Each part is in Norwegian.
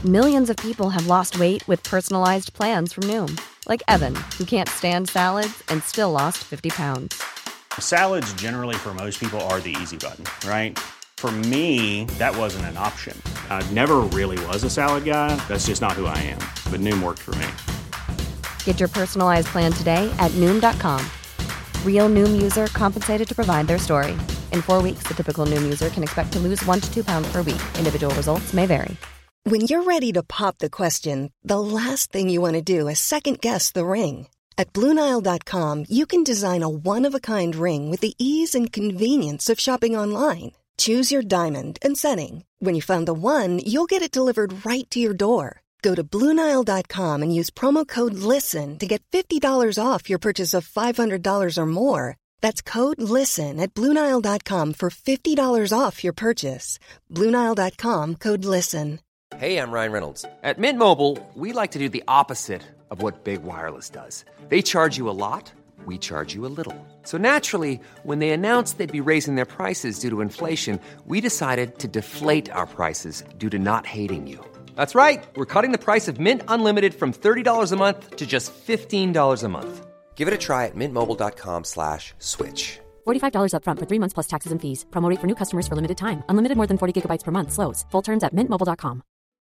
Millions of people have lost weight with personalized plans from Noom. Like Evan, who can't stand salads and still lost 50 pounds. Salads generally for most people are the easy button, right? For me, that wasn't an option. I never really was a salad guy. That's just not who I am. But Noom worked for me. Get your personalized plan today at Noom.com. Real Noom user compensated to provide their story. In 4 weeks, the typical Noom user can expect to lose 1 to 2 pounds per week. Individual results may vary. When you're ready to pop the question, the last thing you want to do is second-guess the ring. At BlueNile.com, you can design a one-of-a-kind ring with the ease and convenience of shopping online. Choose your diamond and setting. When you find the one, you'll get it delivered right to your door. Go to BlueNile.com and use promo code LISTEN to get $50 off your purchase of $500 or more. That's code LISTEN at BlueNile.com for $50 off your purchase. BlueNile.com, code LISTEN. Hey, I'm Ryan Reynolds. At Mint Mobile, we like to do the opposite of what Big Wireless does. They charge you a lot, we charge you a little. So naturally, when they announced they'd be raising their prices due to inflation, we decided to deflate our prices due to not hating you. That's right. We're cutting the price of Mint Unlimited from $30 a month to just $15 a month. Give it a try at mintmobile.com/switch. $45 up front for 3 months plus taxes and fees. Promo rate for new customers for limited time. Unlimited more than 40 gigabytes per month. Slows full terms at mintmobile.com.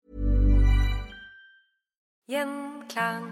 Gjenklang.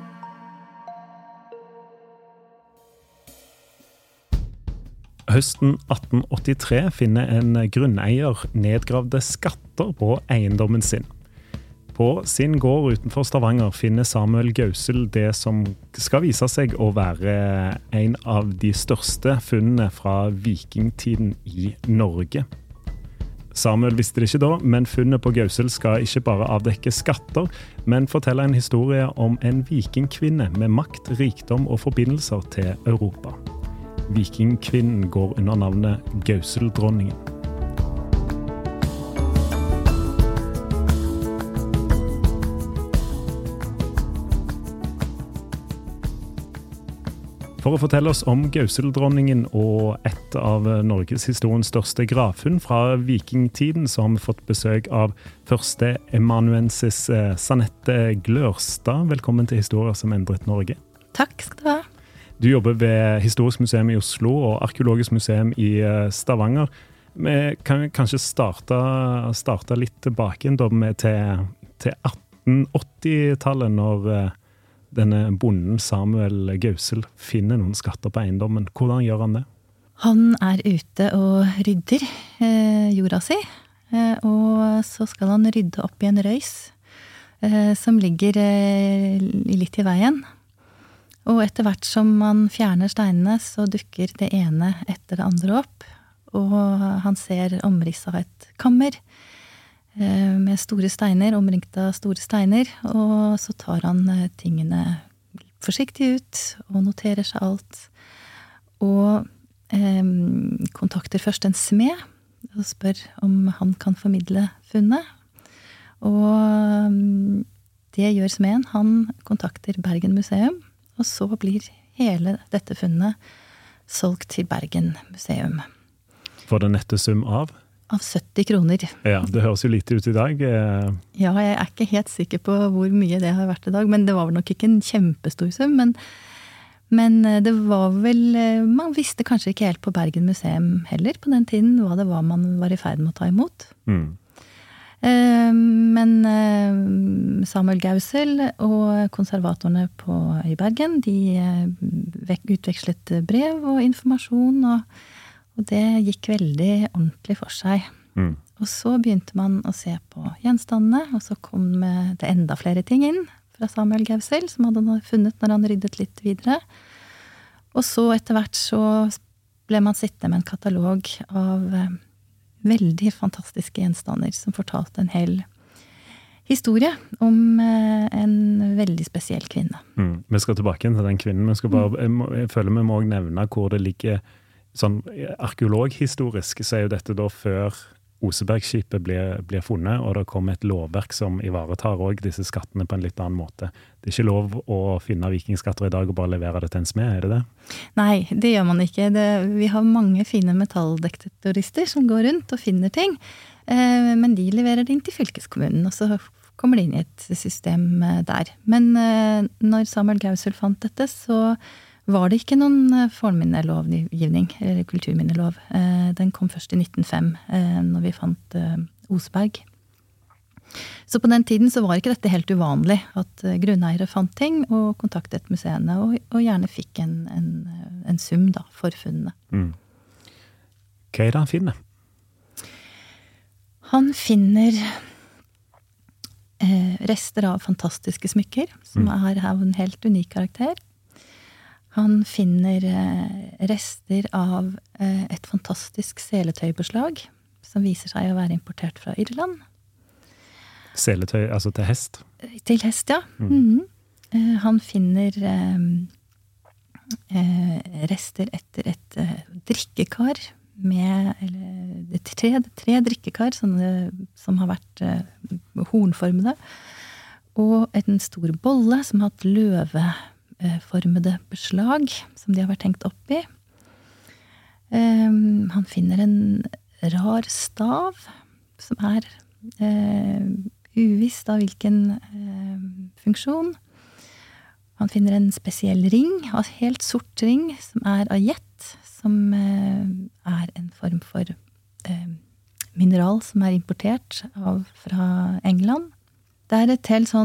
Høsten 1883 finner en grunneier nedgravde skatter på eiendommen sin. På sin gård utenfor Stavanger finner Samuel Gausel det som skal vise seg å være en av de største funnene fra vikingtiden i Norge. Samuel visste det ikke da, men funnet på Gausel skal ikke bare avdekke skatter, men fortelle en historie om en vikingkvinne med makt, rikdom og forbindelser til Europa. Vikingkvinnen går under navnet Gauseldronningen. For å fortelle oss om Gauseldronningen og et av Norges historiens største gravfunn fra vikingtiden, så har vi fått besøk av første emanuensis Sanette Glørstad. Velkommen til Historier som endret Norge. Takk skal du ha. Du jobber ved Historisk museum i Oslo og Arkeologisk museum i Stavanger. Vi kan kanskje starte litt tilbake til 1880-tallet, når denne bonden Samuel Gausel finner noen skatter på eiendommen. Hvordan gjør han det? Han er ute og rydder jorda si, og så skal han rydde opp i en røys som ligger litt i veien. Og etter hvert som man fjerner steinene, så dukker det ene etter det andre opp, og han ser omriss av et kammer med store steiner, omringet av store steiner, og så tar han tingene forsiktig ut og noterer seg alt, og kontakter først en smed og spør om han kan formidle funnet, og det gjør smeden. Han kontakter Bergen museum, og så blir hele dette funnet solgt til Bergen museum. For den nette sum av? Av 70 kroner. Ja, det høres jo lite ut i dag. Ja, jeg er ikke helt sikker på hvor mye det har vært i dag, men det var vel nok ikke en kjempestor sum, men det var vel, man visste kanskje ikke helt på Bergen museum heller på den tiden hva det var man var i ferd med å ta imot. Men Samuel Gausel og konservatorene i Bergen, de utvekslet brev og informasjon, og det gikk veldig ordentlig for seg. Og så begynte man å se på gjenstandene, og så kom det enda flere ting inn fra Samuel Gausel, som hadde funnet når han ryddet litt videre. Og så etter hvert så ble man sittende med en katalog av veldig fantastiske gjenstander som fortalte en hel historie om en veldig spesiell kvinne. Vi skal tilbake til den kvinnen, men jeg føler vi må også nevne hvor det ligger. Sånn arkeologhistorisk så er jo dette da før Osebergskipet blir funnet, og det kommer et lovverk som ivaretar også disse skattene på en litt annen måte. Det er ikke lov å finne vikingskatter i dag og bare levere det til en smed, er det det? Nei, det gjør man ikke. Vi har mange fine metalldetektorister som går rundt og finner ting, men de leverer det inn til fylkeskommunen, og så kommer det inn i et system der. Men når Samuel Gausel fant dette, så var det ikke noen fornminnelovgivning, eller kulturminnelov. Den kom først i 1905, når vi fant Oseberg. Så på den tiden så var ikke dette helt uvanlig, at grunneiere fant ting og kontaktet museene, og gjerne fikk en sum da, for funnene. Hva det han finner? Han finner rester av fantastiske smykker, som er av en helt unik karakter. Han finner rester av et fantastisk seletøybeslag, som viser seg å være importert fra Irland. Seletøy, altså til hest? Til hest, ja. Han finner rester etter et drikkekar med tre drikkekar som har vært hornformede, og en stor bolle som har hatt løveformede beslag som de har vært hengt opp i. Han finner en rar stav som er uvisst av hvilken funksjon. Han finner en spesiell ring, en helt sort ring, som er av jet, som er en form for mineral som er importert fra England. Det er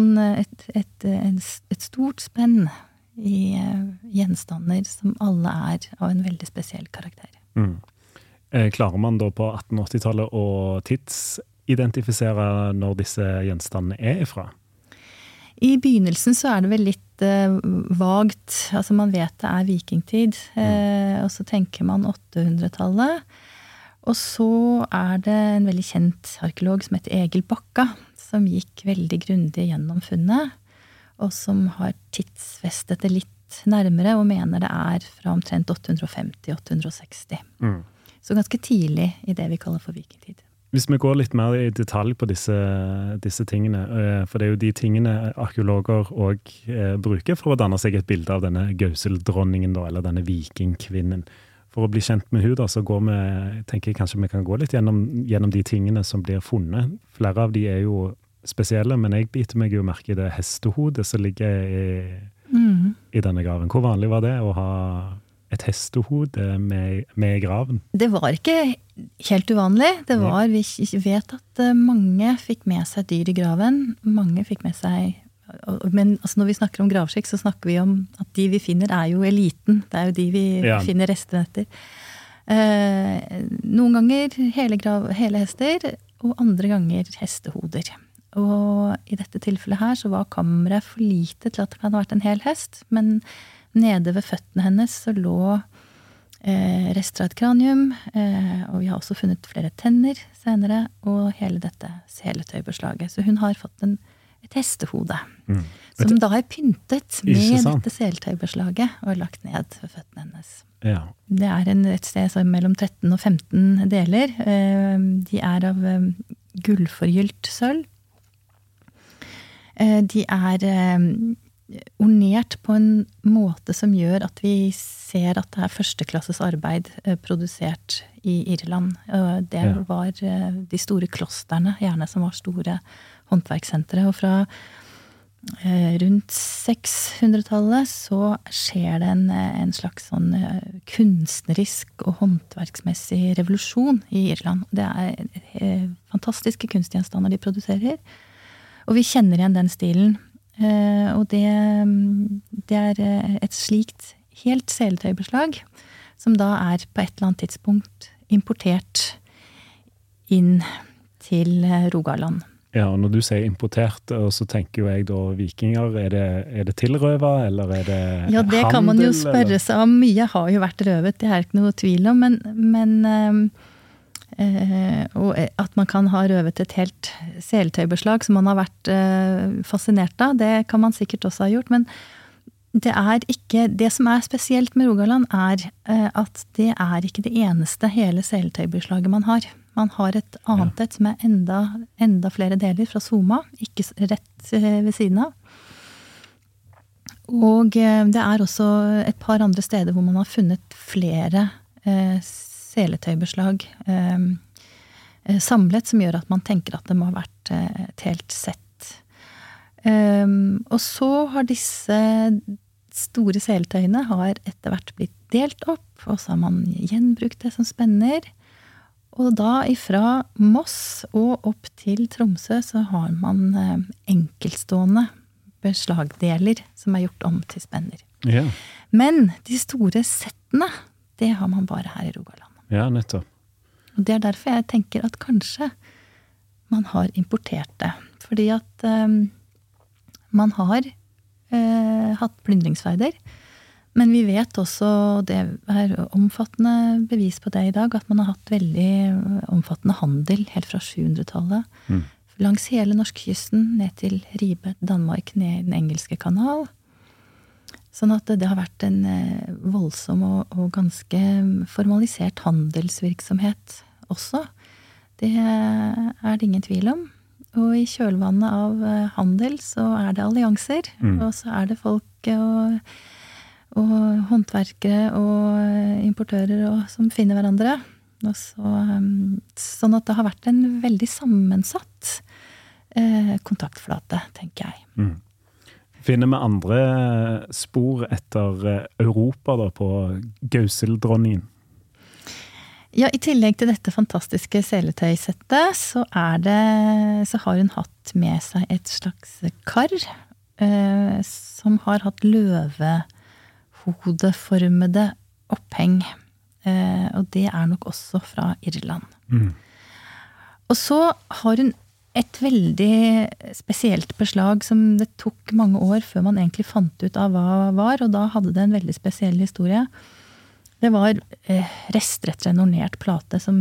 et stort spenn i gjenstander som alle er av en veldig spesiell karakter. Klarer man da på 1880-tallet å identifisere når disse gjenstandene er ifra? I begynnelsen så er det vel litt vagt. Altså man vet det er vikingtid, og så tenker man 800-tallet. Og så er det en veldig kjent arkeolog som heter Egil Bakka, som gikk veldig grundig gjennom funnet, og som har tidsfestet det litt nærmere, og mener det er fra omtrent 850-860. Så ganske tidlig i det vi kaller for vikingtid. Hvis vi går litt mer i detalj på disse tingene, for det er jo de tingene arkeologer også bruker for å danne seg et bilde av denne Gausel-dronningen da, eller denne vikingkvinnen. For å bli kjent med henne da, så tenker jeg kanskje vi kan gå litt gjennom de tingene som blir funnet. Flere av de er jo spesielle, men jeg biter meg jo merke i det hestehodet som ligger i denne graven. Hvor vanlig var det å ha et hestehod med i graven? Det var ikke helt uvanlig. Vi vet at mange fikk med seg dyr i graven. Mange fikk med seg, men altså når vi snakker om gravskikk, så snakker vi om at de vi finner er jo eliten. Det er jo de vi finner restene etter. Noen ganger hele hester, og andre ganger hestehoder. Og i dette tilfellet her så var kammeret for lite til at det kan ha vært en hel hest, men nede ved føttene hennes så lå rester av et kranium, og vi har også funnet flere tenner senere, og hele dette seletøybeslaget. Så hun har fått et hestehode, som da er pyntet med dette seletøybeslaget og lagt ned ved føttene hennes. Ja. Det er et sted som mellom 13 og 15 deler. De er av gullforgylt sølv. De er ornert på en måte som gjør at vi ser at det er førsteklasses arbeid produsert i Irland. Det var de store klosterne, gjerne som var store håndverkssentre. Og fra rundt 600-tallet så skjer det en slags sånn kunstnerisk og håndverksmessig revolusjon i Irland. Det er fantastiske kunstgjenstander de produserer, og vi kjenner igjen den stilen. Og det er et slikt helt seletøybeslag som da er på et eller annet tidspunkt importert inn til Rogaland. Ja, og når du sier importert, så tenker jo jeg da vikinger, er det tilrøva, eller er det handel? Ja, det kan man jo spørre seg om. Mye har jo vært røvet, det er ikke noe tvil om, men og at man kan ha røvet et helt seletøybeslag som man har vært fascinert av, det kan man sikkert også ha gjort, men det som er spesielt med Rogaland er at det er ikke det eneste hele seletøybeslaget man har. Man har et annet et som er enda flere deler fra Soma, ikke rett ved siden av. Og det er også et par andre steder hvor man har funnet flere seletøybeslag samlet, som gjør at man tenker at det må ha vært et helt sett. Og så har disse store seletøyene har etter hvert blitt delt opp, og så har man gjenbrukt det som spenner. Og da ifra Moss og opp til Tromsø så har man enkeltstående beslagdeler som gjort om til spenner. Ja. Men de store settene, det har man bare her i Rogaland. Ja, nettopp. Og det derfor jeg tenker at kanskje man har importert det. Fordi at man har hatt plyndringsfeider, men vi vet også, det omfattende bevis på det i dag, at man har hatt veldig omfattende handel helt fra 700-tallet. Langs hele norskekysten, ned til Ribe, Danmark, ned i den engelske kanal. Sånn at det har vært en voldsom og ganske formalisert handelsvirksomhet også. Det det ingen tvil om. Og i kjølvannet av handel så det allianser, og så det folk og håndverkere og importører som finner hverandre. Og så, sånn at det har vært en veldig sammensatt kontaktflate, tenker jeg. Finner vi andre spor etter Europa da, på Gauseldronningen? Ja, i tillegg til dette fantastiske seletøysettet, så har hun hatt med seg et slags kar, som har hatt løvehodeformede oppheng. Og det nok også fra Irland. Og så har hun et veldig spesielt beslag som det tok mange år før man egentlig fant ut av hva var, og da hadde det en veldig spesiell historie. Det var rester etter en ornert plate som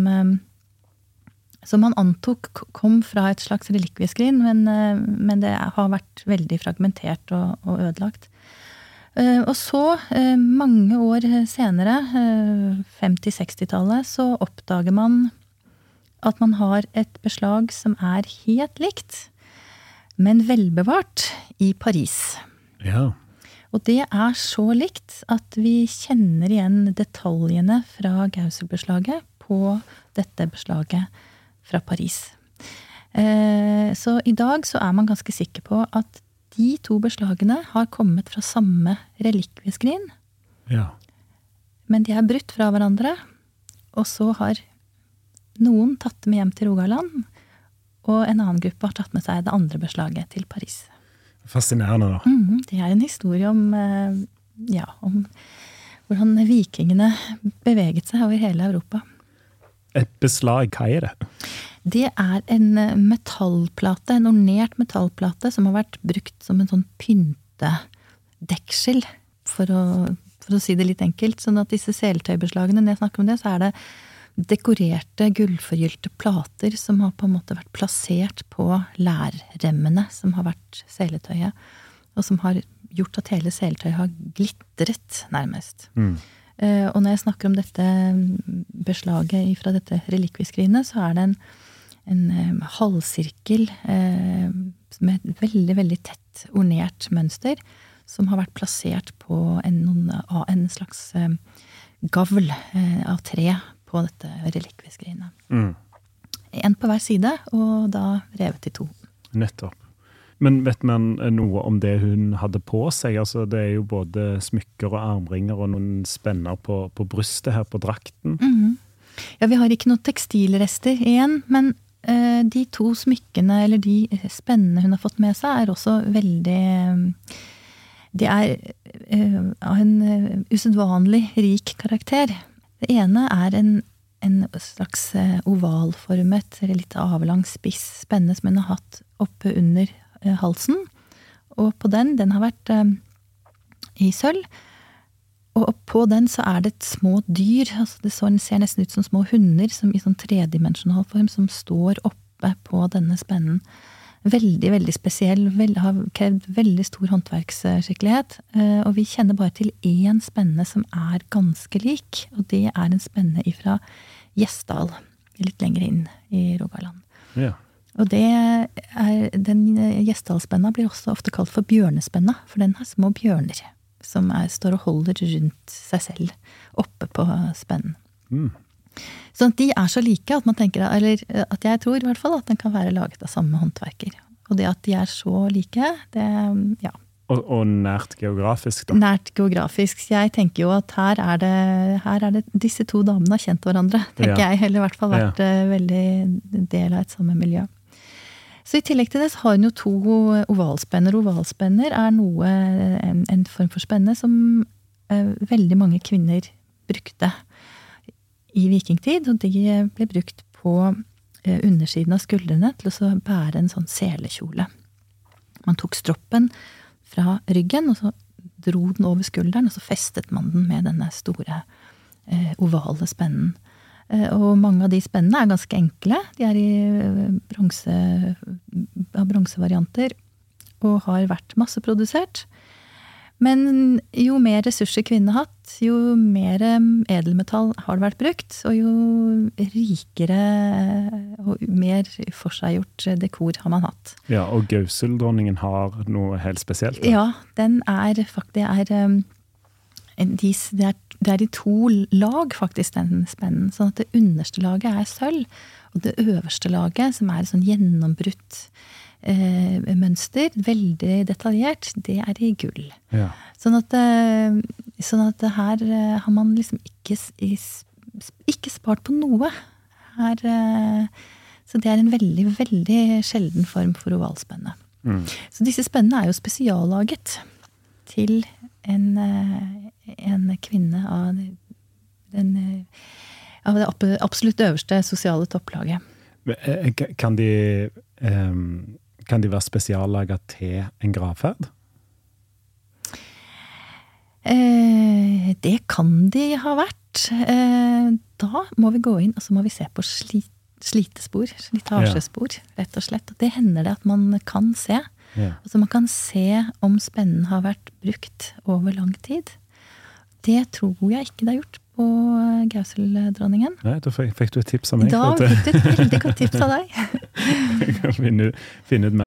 man antok kom fra et slags relikvieskrin, men det har vært veldig fragmentert og ødelagt. Og så, mange år senere, 50-60-tallet, så oppdager man at man har et beslag som helt likt, men velbevart i Paris. Ja. Og det så likt at vi kjenner igjen detaljene fra Gauselbeslaget på dette beslaget fra Paris. Så i dag så man ganske sikker på at de to beslagene har kommet fra samme relikvieskrin. Ja. Men de brutt fra hverandre, og så har noen tatt dem hjem til Rogaland, og en annen gruppe har tatt med seg det andre beslaget til Paris. Fascinerende da. Det en historie om hvordan vikingene beveget seg over hele Europa. Et beslag, hva det? Det en metallplate, en ornert metallplate som har vært brukt som en sånn pyntedeksel, for å si det litt enkelt. Sånn at disse seletøybeslagene, når jeg snakker om det, så det dekorerte, gullforgylte plater som har på en måte vært plassert på lærremmene som har vært seletøyet, og som har gjort at hele seletøyet har glittret nærmest. Og når jeg snakker om dette beslaget fra dette relikvieskrinet, så det en halvsirkel med et veldig, veldig tett ornert mønster som har vært plassert på en slags gavl av tre på dette relikvieskrinet. En på hver side, og da revet i to. Nettopp. Men vet man noe om det hun hadde på seg? Altså, det jo både smykker og armringer og noen spenner på brystet her på drakten. Ja, vi har ikke noen tekstilrester igjen, men de to smykkene, eller de spennene hun har fått med seg, også veldig... Det av en usedvanlig rik karakter. Det ene en slags ovalformet, eller litt avlang spiss spenne som hun har hatt oppe under halsen. Og på den har vært i sølv. Og på den så det et små dyr. Altså det ser nesten ut som små hunder som i sånn tredimensjonal form som står oppe på denne spennen. Veldig, veldig spesiell, har krevd veldig stor håndverksskikkelighet, og vi kjenner bare til én spenne som ganske lik, og det en spenne fra Gjesdal, litt lenger inn i Rogaland. Ja. Og den Gjesdalspenna blir også ofte kalt for bjørnespenna, for den har små bjørner som står og holder rundt seg selv oppe på spennen. Sånn at de så like at man tenker, eller at jeg tror i hvert fall at den kan være laget av samme håndverker. Og det at de så like, det, ja. Og nært geografisk da? Nært geografisk. Jeg tenker jo at her er det disse to damene har kjent hverandre, tenker jeg, eller i hvert fall vært veldig del av et samme miljø. Så i tillegg til det så har hun jo 2 ovalspenner. Ovalspenner en form for spenne som veldig mange kvinner brukte i vikingtid, og de ble brukt på undersiden av skuldrene til å bære en sånn selekjole. Man tok stroppen fra ryggen, og så dro den over skulderen, og så festet man den med denne store ovale spennen. Og mange av de spennene ganske enkle. De i bronsevarianter, og har vært masseprodusert. Men jo mer ressurser kvinner har hatt, jo mer edelmetall har det vært brukt, og jo rikere og mer forseggjort dekor har man hatt. Ja, og Gauseldronningen har noe helt spesielt. Da. Ja, den det i 2 lag faktisk, den spennen. Sånn at det underste laget sølv, og det øverste laget, som sånn gjennombrutt mønster, veldig detaljert, det i gull. Ja. Sånn at her har man liksom ikke spart på noe. Så det en veldig, veldig sjelden form for ovalspenne. Så disse spennene jo spesiallaget til en kvinne av det absolutt øverste sosiale topplaget. Kan de være spesiallaget til en gravferd? Det kan de ha vært. Da må vi gå inn, og så må vi se på slitespor, slitasjespor, rett og slett. Det hender det at man kan se. Altså man kan se om spennen har vært brukt over lang tid. Det tror jeg ikke det har gjort på Gauseldronningen. Nei, da fikk du et tips av meg. Da fikk du et veldig godt tips av deg. finne ut mer.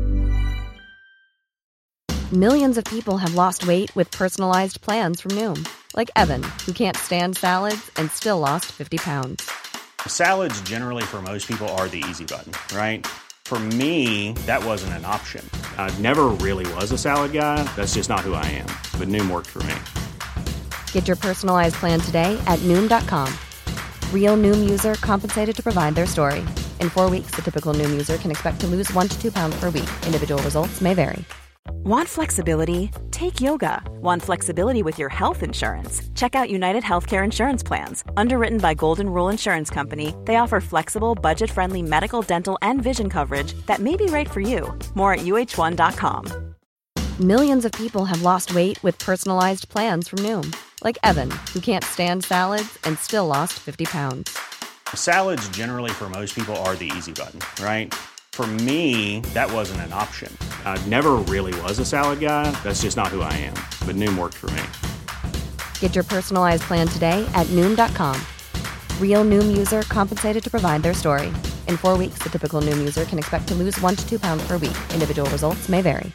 Millions of people have lost weight with personalized plans from Noom. Like Evan, who can't stand salads and still lost 50 pounds. Salads generally for most people are the easy button, right? For me, that wasn't an option. I never really was a salad guy. That's just not who I am. But Noom worked for me. Get your personalized plan today at Noom.com. Real Noom user compensated to provide their story. In 4 weeks, the typical Noom user can expect to lose 1 to 2 pounds per week. Individual results may vary. Want flexibility? Take yoga. Want flexibility with your health insurance? Check out United Healthcare Insurance Plans. Underwritten by Golden Rule Insurance Company, they offer flexible, budget-friendly medical, dental, and vision coverage that may be right for you. More at UH1.com. Millions of people have lost weight with personalized plans from Noom. Like Evan, who can't stand salads and still lost 50 pounds. Salads generally for most people are the easy button, right? For me, that wasn't an option. I never really was a salad guy. That's just not who I am. But Noom worked for me. Get your personalized plan today at Noom.com. Real Noom user compensated to provide their story. In 4 weeks, the typical Noom user can expect to lose 1 to 2 pounds per week. Individual results may vary.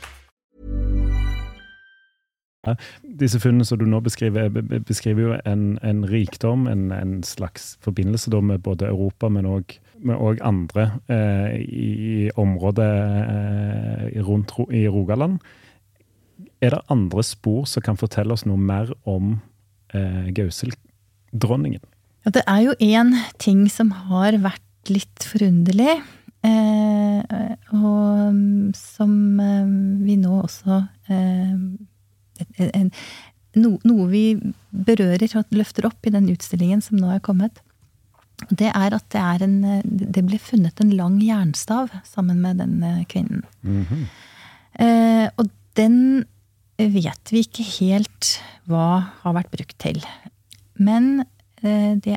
Disse funnene som du nå beskriver jo en rikdom, en slags forbindelse da med både Europa, men også andre i området rundt i Rogaland. Det andre spor som kan fortelle oss noe mer om Gauseldronningen? Ja, det jo en ting som har vært litt forunderlig, og som vi nå også noe vi berører og løfter opp i den utstillingen som nå kommet. Det at det ble funnet en lang jernstav sammen med den kvinnen. Og den vet vi ikke helt hva har vært brukt til. Men det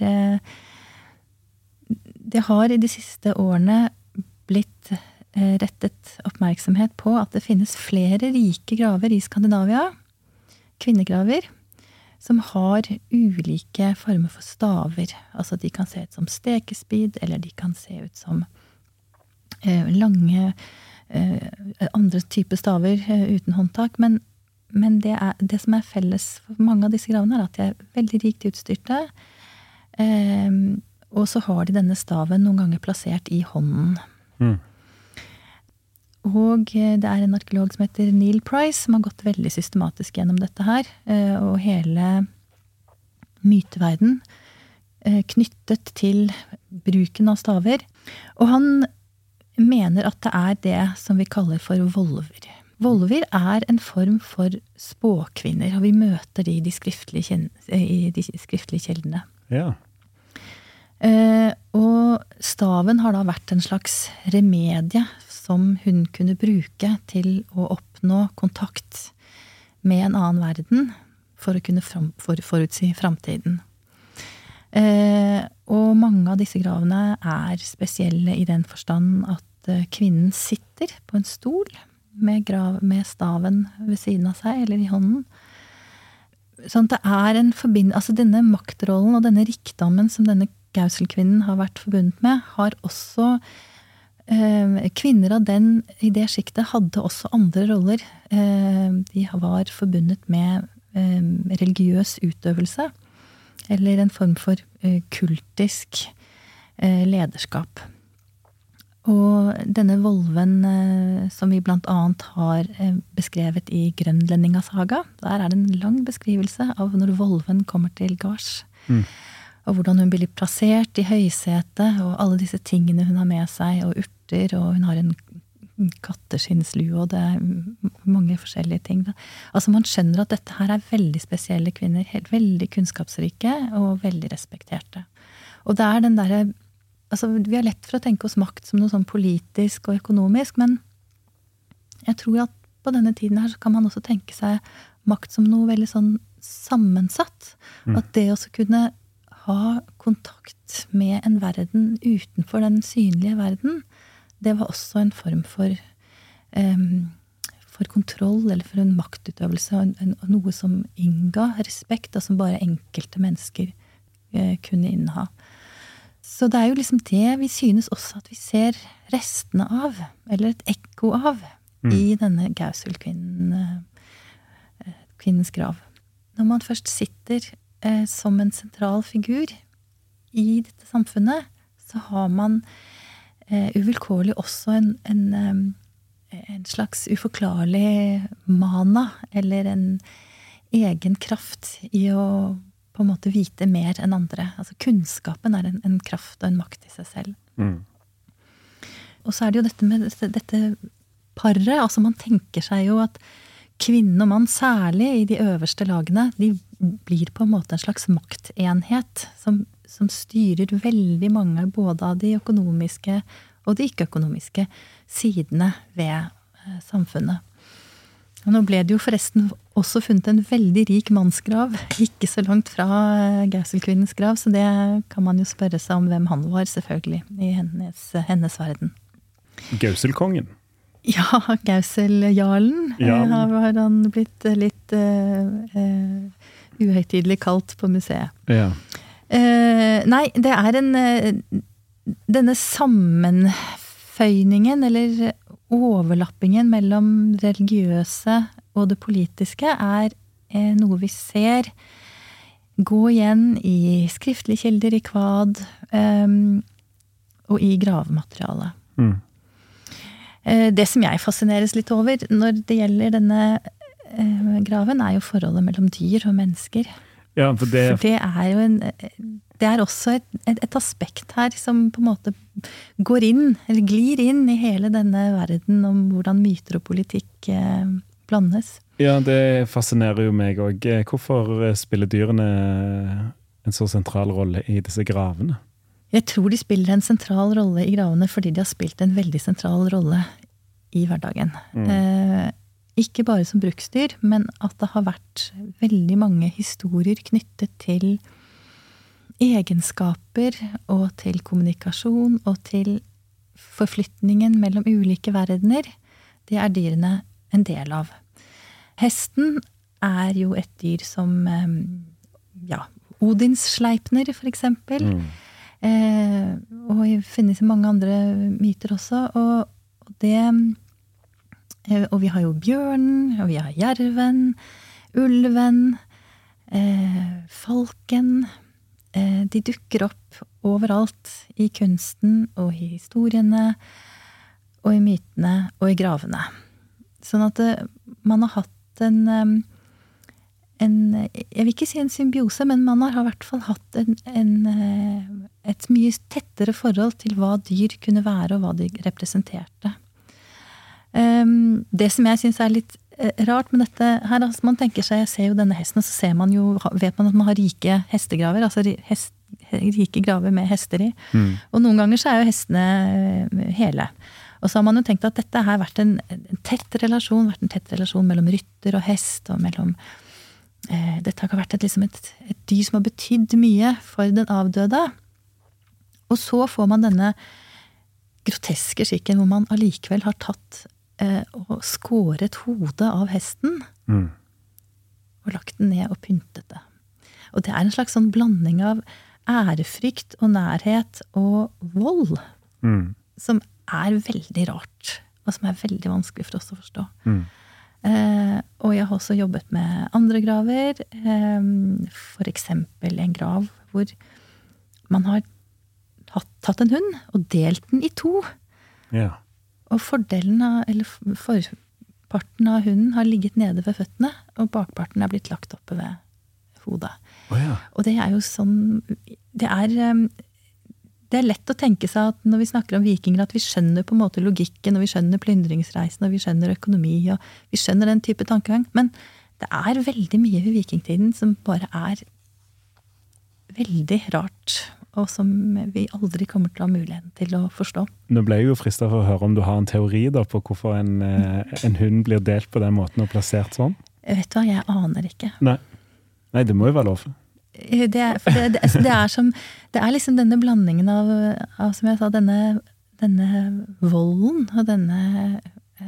har i de siste årene blitt rettet oppmerksomhet på at det finnes flere rike graver i Skandinavia, kvinnegraver, som har ulike former for staver. Altså de kan se ut som stekespyd, eller de kan se ut som lange, andre typer staver uten håndtak. Men det som felles for mange av disse gravene at de veldig rikt utstyrte, og så har de denne staven noen ganger plassert i hånden. Og det en arkeolog som heter Neil Price, som har gått veldig systematisk gjennom dette her, og hele myteverden knyttet til bruken av staver. Og han mener at det det som vi kaller for volver. Volver en form for spåkvinner, og vi møter de i de skriftlige kjeldene. Ja. Og staven har da vært en slags remedie som hun kunne bruke til å oppnå kontakt med en annen verden for å kunne forutsi fremtiden. Og mange av disse gravene spesielle i den forstand at kvinnen sitter på en stol med staven ved siden av seg, eller i hånden. Sånn at det en altså denne maktrollen og denne rikdommen som denne Gausel-kvinnen har vært forbundet med, har også kvinner av i det skiktet hadde også andre roller. De var forbundet med religiøs utøvelse, eller en form for kultisk lederskap. Og denne volven som vi blant annet har beskrevet i Grønlendingasaga, der det en lang beskrivelse av når volven kommer til gards, og hvordan hun blir plassert i høysete, og alle disse tingene hun har med seg, og urter, og hun har en katteskinslue, og det mange forskjellige ting. Altså man skjønner at dette her veldig spesielle kvinner, helt veldig kunnskapsrike, og veldig respekterte. Og det den der, altså vi har lett for å tenke oss makt som noe sånn politisk og økonomisk, men jeg tror at på denne tiden her så kan man også tenke seg makt som noe veldig sånn sammensatt. At det også kunne ha kontakt med en verden utenfor den synlige verden, det var også en form for kontroll, eller for en maktutøvelse, noe som innga respekt, og som bare enkelte mennesker kunne inneha. Så det jo liksom det vi synes også at vi ser restene av, eller et ekko av, i denne Gausel-kvinnens grav. Når man først sitter som en sentral figur i dette samfunnet, så har man uvilkårlig også en slags uforklarlig mana, eller en egen kraft i å på en måte vite mer enn andre. Altså kunnskapen en kraft og en makt i seg selv. Og så det jo dette med dette paret, altså man tenker seg jo at kvinne og mann, særlig i de øverste lagene, de blir på en måte en slags maktenhet som styrer veldig mange både av de økonomiske og de ikke-økonomiske sidene ved samfunnet. Og nå ble det jo forresten også funnet en veldig rik mannsgrav, ikke så langt fra Gausel-kvinnens grav, så det kan man jo spørre seg om hvem han var, selvfølgelig, i hennes verden. Gausel-kongen? Ja, Gausel-jarlen har han blitt litt uhøytidelig kalt på museet. Ja. Nei, det denne sammenføyningen, eller overlappingen mellom religiøse og det politiske noe vi ser gå igjen i skriftlige kilder, i kvad og i gravematerialet. Det som jeg fascineres litt over når det gjelder denne graven, jo forholdet mellom dyr og mennesker. Ja, for det jo det også et aspekt her som på en måte går inn, eller glir inn i hele denne verden om hvordan myter og politikk blandes. Ja, det fascinerer jo meg også. Hvorfor spiller dyrene en så sentral rolle i disse gravene? Jeg tror de spiller en sentral rolle i gravene fordi de har spilt en veldig sentral rolle i hverdagen. Ikke bare som bruksdyr, men at det har vært veldig mange historier knyttet til egenskaper og til kommunikasjon og til forflytningen mellom ulike verdener. Det dyrene en del av. Hesten jo et dyr som Odins Sleipner for eksempel. Og det finnes mange andre myter også, og vi har jo bjørnen, og vi har jerven, ulven, falken. De dukker opp overalt i kunsten og i historiene, og i mytene og i gravene. Sånn at man har hatt en jeg vil ikke si en symbiose, men man har I hvert fall hatt et mye tettere forhold til hva dyr kunne være og hva de representerte. Det som jeg synes litt rart med dette her, altså man tenker seg, jeg ser jo denne hesten, og så ser man jo, vet man at man har rike hestegraver, altså rike graver med hester I. Og noen ganger så jo hestene hele. Og så har man jo tenkt at dette har vært en tett relasjon mellom rytter og hest, og mellom dette har vært et dyr som har betydd mye for den avdøde. Og så får man denne groteske skikken hvor man allikevel har tatt og skåret hodet av hesten og lagt den ned og pyntet det. Og det en slags sånn blanding av ærefrykt og nærhet og vold som veldig rart og som veldig vanskelig for oss å forstå. Og jeg har også jobbet med andre graver, for eksempel en grav hvor man har tatt en hund og delt den I 2. Ja. Og forparten av hunden har ligget nede ved føttene, og bakparten blitt lagt oppe ved hodet. Ja. Og det jo sånn, det lett å tenke seg at når vi snakker om vikinger, at vi skjønner på en måte logikken, og vi skjønner plyndringsreisen, og vi skjønner økonomi, og vi skjønner den type tankegang, men det veldig mye ved vikingtiden som bare veldig rart, og som vi aldri kommer til å ha muligheten til å forstå. Nå ble jeg jo fristet for å høre om du har en teori da, på hvorfor en hund blir delt på den måten og plassert sånn. Vet du hva, jeg aner ikke. Nei, det må jo være lov. Det liksom denne blandingen av, som jeg sa, denne volden og denne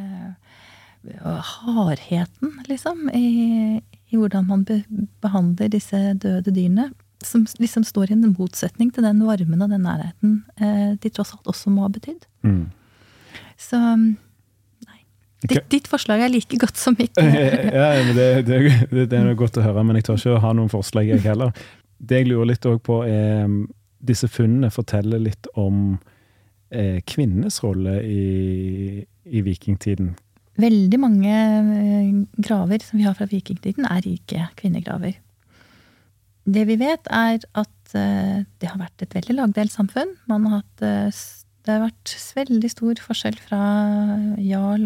hardheten, liksom, I hvordan man behandler disse døde dyrene, som liksom står I en motsetning til den varmen og den nærheten de tross alt også må ha betydd. Så, nei. Ditt forslag like godt som mitt. Ja, men det noe godt å høre, men jeg tør ikke å ha noen forslag jeg heller. Det jeg lurer litt også på disse funnene forteller litt om kvinnes rolle I vikingtiden. Veldig mange graver som vi har fra vikingtiden rike kvinnegraver. Det vi vet at det har vært et veldig lagdelt samfunn. Det har vært veldig stor forskjell fra jarl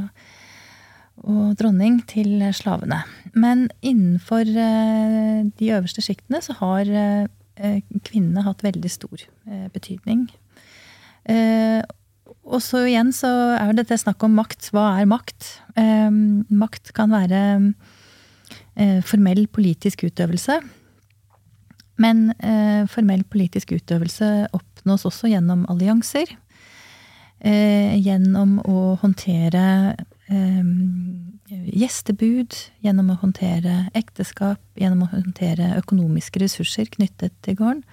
og dronning til slavene. Men innenfor de øverste skiktene så har kvinnene hatt veldig stor betydning. Og så igjen så jo dette snakk om makt. Hva makt? Makt kan være formell politisk utøvelse. Men formell politisk utøvelse oppnås også gjennom allianser, gjennom å håndtere gjestebud, gjennom å håndtere ekteskap, gjennom å håndtere økonomiske ressurser knyttet til gården.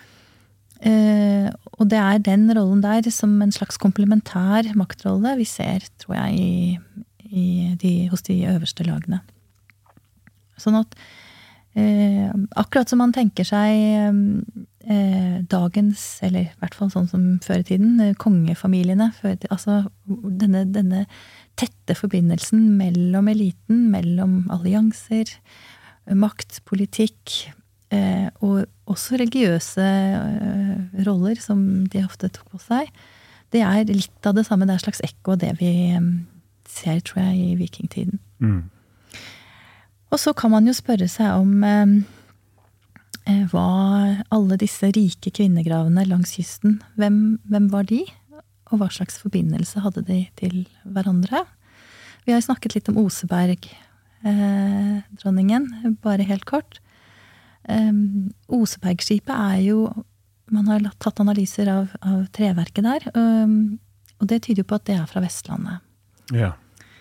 Og det den rollen der som en slags komplementær maktrolle vi ser, tror jeg, hos de øverste lagene. Sånn at akkurat som man tenker seg dagens, eller I hvert fall sånn som før I tiden, kongefamiliene, altså denne tette forbindelsen mellom eliten, mellom allianser, makt, politikk, og også religiøse roller som de ofte tok på seg. Det litt av det samme, det slags ekko av det vi ser, tror jeg, I vikingtiden. Og så kan man jo spørre seg om hva alle disse rike kvinnegravene langs kysten, hvem var de? Og hva slags forbindelse hadde de til hverandre? Vi har snakket litt om Oseberg, dronningen, bare helt kort. Osebergskipet jo, man har tatt analyser av treverket der, og det tyder jo på at det fra Vestlandet. Ja.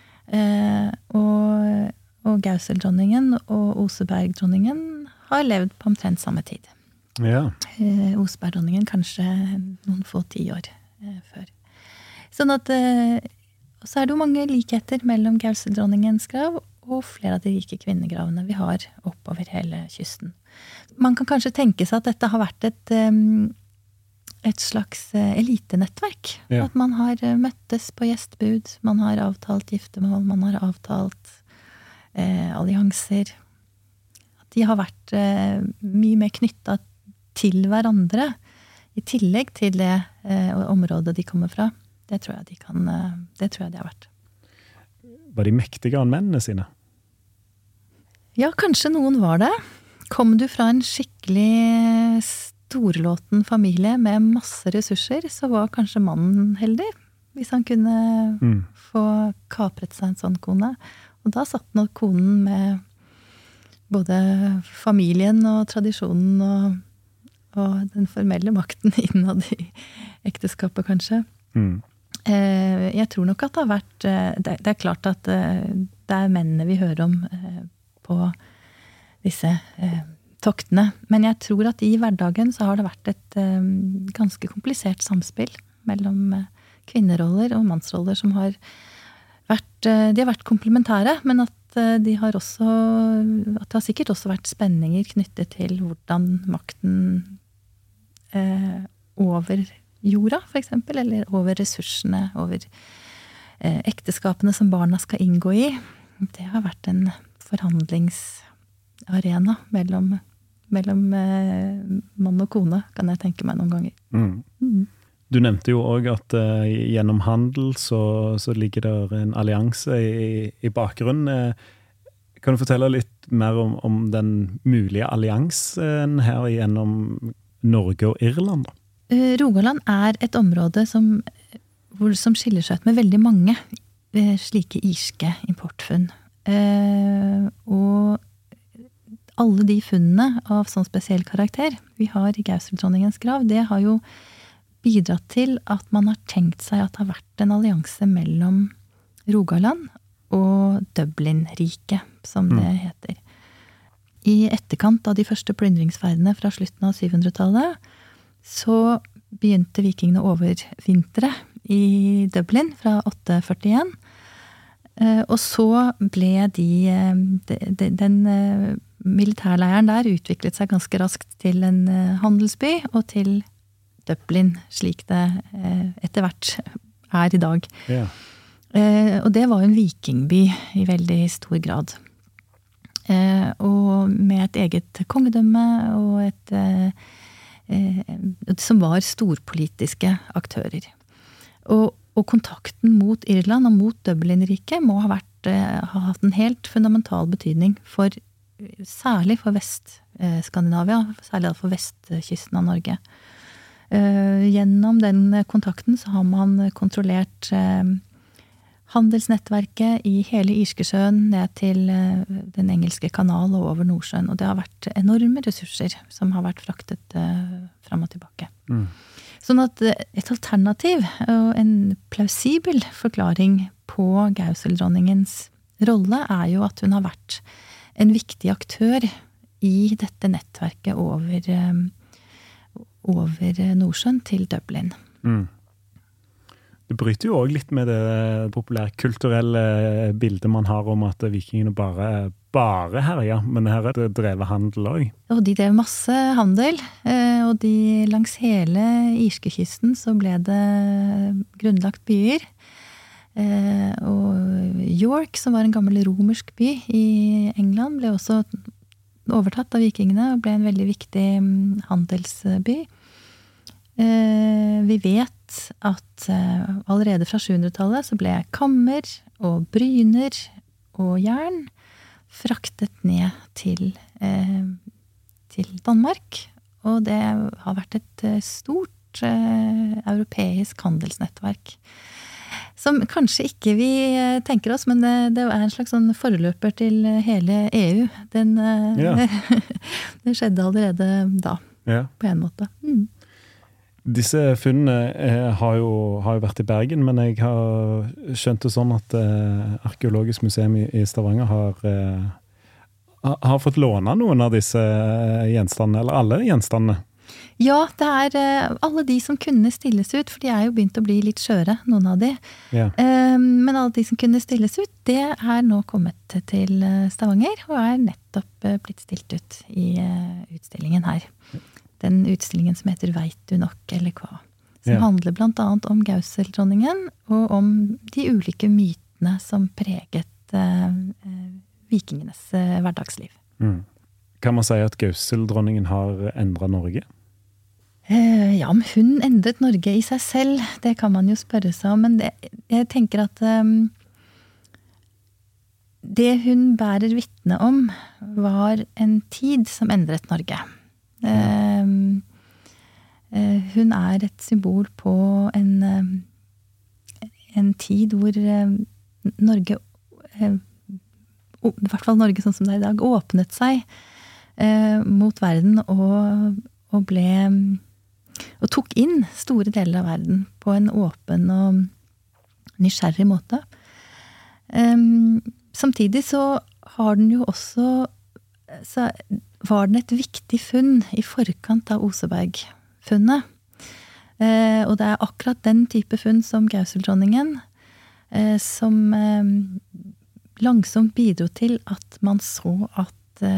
Og Gauseldronningen og Osebergdronningen har levd på omtrent samme tid. Ja. Osebergdronningen kanskje noen få 10 år før. Sånn at, så det jo mange likheter mellom Gauseldronningens grav og flere av de rike kvinnegravene vi har oppover hele kysten. Man kan kanskje tenke seg at dette har vært et slags elitenettverk. Ja. At man har møttes på gjestebud, man har avtalt giftermål, man har avtalt allianser. At de har vært mye mer knyttet til hverandre, i tillegg til det området de kommer fra. Det tror jeg de har vært. Var de mektigere enn mennene sine? Ja, kanskje noen var det. Kom du fra en skikkelig storlåten familie med masse ressurser, så var kanskje mannen heldig, hvis han kunne få kapret seg en sånn kone. Og da satt nok konen med både familien og tradisjonen og den formelle makten innad i ekteskapet, kanskje. Jeg tror nok at det har vært det er klart at det mennene vi hører om på disse toktene, men jeg tror at i hverdagen så har det vært et ganske komplisert samspill mellom kvinneroller og mannsroller som har vært komplementære, men at det har sikkert også vært spenninger knyttet til hvordan makten over jorda, for eksempel, eller over ressursene, over ekteskapene som barna skal inngå i. Det har vært en forhandlingsarena mellom mann og kone, kan jeg tenke meg noen ganger. Du nevnte jo også at gjennom handel så ligger det en allianse i bakgrunnen. Kan du fortelle litt mer om den mulige alliansen her gjennom Norge og Irland? Rogaland et område som skiller seg ut med veldig mange slike irske importfunn. Og alle de funnene av sånn spesiell karakter vi har i Gauseldronningens grav, det har jo bidratt til at man har tenkt seg at det har vært en allianse mellom Rogaland og Dublin-riket, som det heter. I etterkant av de første plyndringsferdene fra slutten av 700-tallet, så begynte vikingene å overvintre i Dublin fra 841. Og så ble den militærleiren der utviklet seg ganske raskt til en handelsby og til Dublin, slik det etter hvert i dag. Ja. Og det var en vikingby i veldig stor grad. Og med et eget kongedømme og som var storpolitiske aktører. Og kontakten mot Irland og mot Dublin-riket må ha hatt en helt fundamental betydning særlig for Vest-Skandinavia, særlig for vestkysten av Norge. Gjennom den kontakten så har man kontrollert handelsnettverket i hele Irskesjøen ned til den engelske kanal og over Nordsjøen. Og det har vært enorme ressurser som har vært fraktet fram og tilbake. Sånn at et alternativ og en plausibel forklaring på Gauseldronningens rolle jo at hun har vært en viktig aktør i dette nettverket over Nordsjøen til Dublin. Det bryter jo også litt med det populære kulturelle bildet man har om at vikingene bare herja, men her det drevet handel også. Og de drev masse handel, og langs hele Irskekysten så ble det grunnlagt byer. Og York, som var en gammel romersk by i England, ble også overtatt av vikingene og ble en veldig viktig handelsby. Vi vet at allerede fra 700-tallet så ble kammer og bryner og jern fraktet ned til Danmark, og det har vært et stort europeisk handelsnettverk som kanskje ikke vi tenker oss, men det en slags sånn forløper til hele EU. Det skjedde allerede da, på en måte. Disse funnene har jo vært i Bergen, men jeg har skjønt det sånn at Arkeologisk museum i Stavanger har fått låne noen av disse gjenstandene, eller alle gjenstandene. Ja, det alle de som kunne stilles ut, for de jo begynt å bli litt skjøre, noen av de. Ja. Men alle de som kunne stilles ut, det nå kommet til Stavanger, og nettopp blitt stilt ut i utstillingen her. den utstillingen som heter Vet du nok, eller hva? Som handler blant annet om Gauseldronningen, og om de ulike mytene som preget vikingenes hverdagsliv. Kan man si at Gauseldronningen har endret Norge? Ja, om hun endret Norge i seg selv, det kan man jo spørre seg om, men jeg tenker at det hun bærer vitne om var en tid som endret Norge. Hun et symbol på en tid hvor Norge, i hvert fall Norge sånn som det I dag, åpnet seg mot verden og tok inn store deler av verden på en åpen og nysgjerrig måte. Samtidig så var den et viktig funn I forkant av Oseberg-funnet. Og det akkurat den type funn som Gauseldronningen som langsomt bidro til at man så at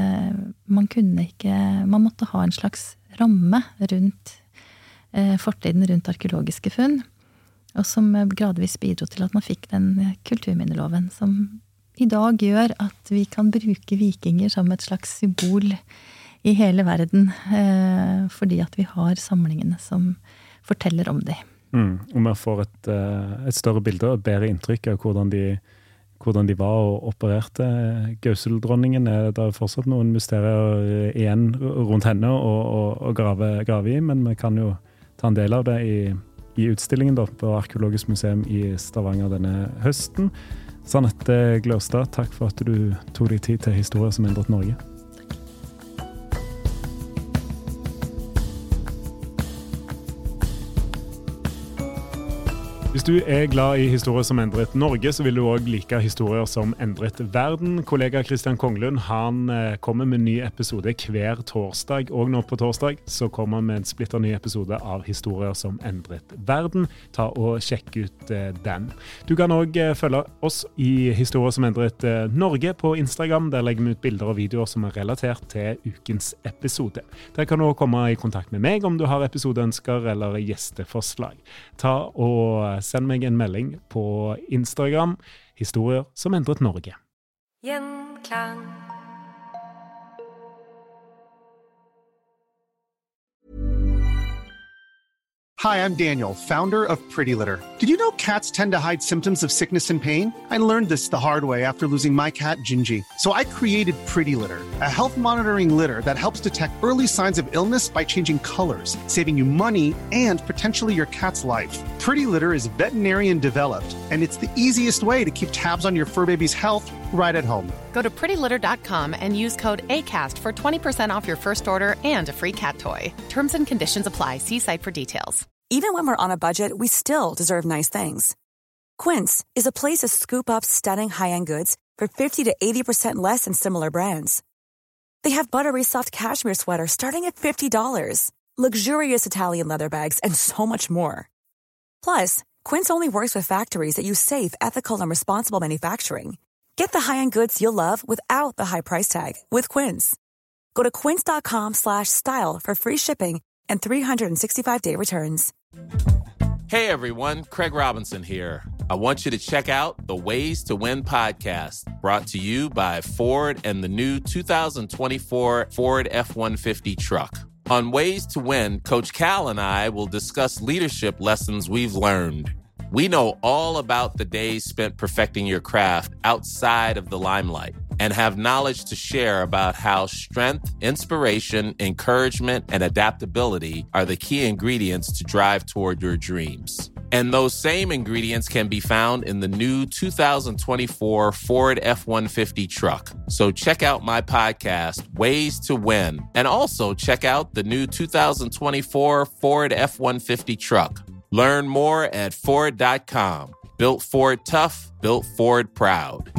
man måtte ha en slags ramme rundt fortiden rundt arkeologiske funn, og som gradvis bidro til at man fikk den kulturminneloven som I dag gjør at vi kan bruke vikinger som et slags symbol I hele verden, fordi at vi har samlingene som forteller om det. Og man får et større bilde og et bedre inntrykk av hvordan de var og opererte. Gauseldronningen, det fortsatt noen mysterier igjen rundt henne å grave I, men vi kan jo ta en del av det I utstillingen da, på Arkeologisk museum I Stavanger denne høsten. Sanette Glørstad, takk for at du tog deg tid til historier som endret Norge. Hvis du glad I historier som endret Norge, så vil du også like historier som endret verden. Kollega Kristian Konglund, han kommer med en ny episode hver torsdag, og nå på torsdag så kommer han med en splitter ny episode av historier som endret verden. Ta og sjekk ut den. Du kan også følge oss I historier som endret Norge på Instagram. Der legger vi ut bilder og videoer som relatert til ukens episode. Der kan du også komme I kontakt med meg om du har episodeønsker eller gjesteforslag. Ta og send meg en melding på Instagram, historier som endret Norge. Gjenklang. Hi, I'm Daniel, founder of Pretty Litter. Did you know cats tend to hide symptoms of sickness and pain? I learned this the hard way after losing my cat, Gingy. So I created Pretty Litter, a health monitoring litter that helps detect early signs of illness by changing colors, saving you money and potentially your cat's life. Pretty Litter is veterinarian developed, and it's the easiest way to keep tabs on your fur baby's health right at home. Go to prettylitter.com and use code ACAST for 20% off your first order and a free cat toy. Terms and conditions apply. See site for details. Even when we're on a budget, we still deserve nice things. Quince is a place to scoop up stunning high-end goods for 50 to 80% less than similar brands. They have buttery soft cashmere sweaters starting at $50, luxurious Italian leather bags, and so much more. Plus, Quince only works with factories that use safe, ethical, and responsible manufacturing. Get the high-end goods you'll love without the high price tag with Quince. Go to quince.com/style for free shipping and 365-day returns. Hey everyone, Craig Robinson here. I want you to check out the Ways to Win podcast, brought to you by Ford and the new 2024 Ford F-150 truck. On Ways to Win, Coach Cal and I will discuss leadership lessons we've learned. We know all about the days spent perfecting your craft outside of the limelight and have knowledge to share about how strength, inspiration, encouragement, and adaptability are the key ingredients to drive toward your dreams. And those same ingredients can be found in the new 2024 Ford F-150 truck. So check out my podcast, Ways to Win, and also check out the new 2024 Ford F-150 truck. Learn more at Ford.com. Built Ford tough, built Ford proud.